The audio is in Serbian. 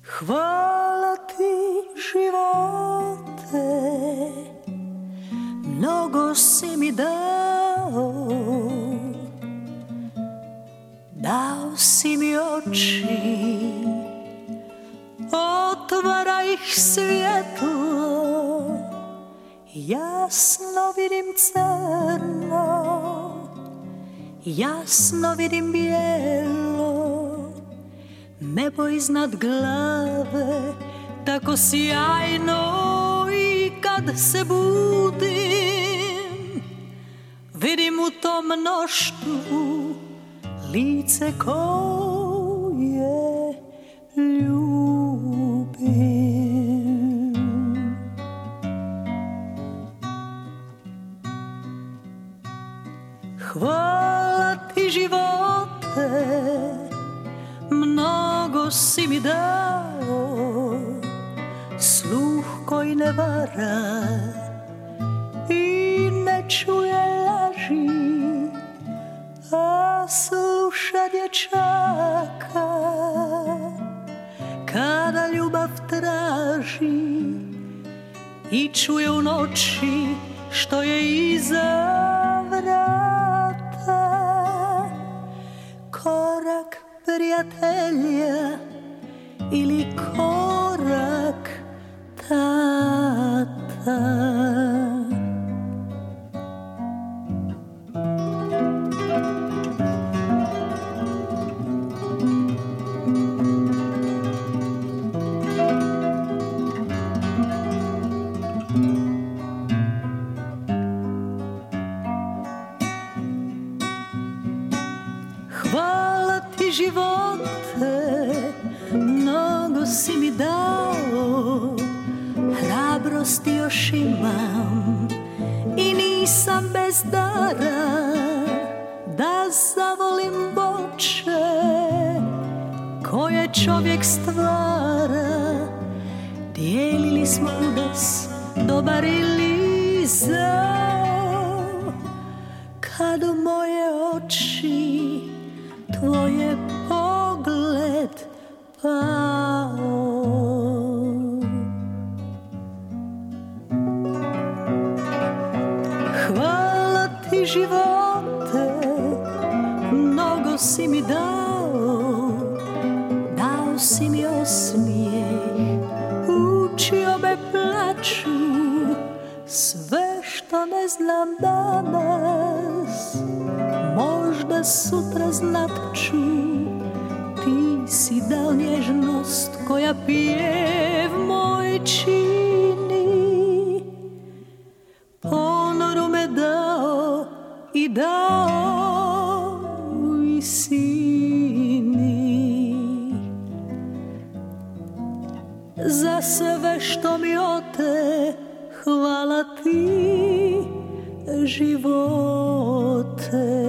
Hvala ti živote, mnogo si mi dao, dao si mi oči, otvara ih svjetlo, jasno vidim crno, jasno vidim bijelo, nebo iznad glave, tako sjajno, i kad se budim, vidim u tom mnoštvu lice koje ljubim. Hvala ti živote, mnogo si mi dao, sluh koji ne vara i ne čuje laži, a sluša dječaka kada ljubav traži i čuje u noći što je iza vrata. Korak prijatelja ili korak tata. Hvala ti živote, mnogo si mi dao, hrabrosti još imam i nisam bez dara, da zavolim boče koje čovjek stvara. Dijelili smo udes, dobar ili zao, kad u moje oči tvoje pogled pao. Hvala ti živote, mnogo si mi dao, dao si mi osmijeh, učio me plaču, sve što ne znam danas možda sutra znat ću. Ti si dao nježnost koja pjev moj čini, ponoru me dao i dao i sini. Za sve što mi ote, hvala ti živote.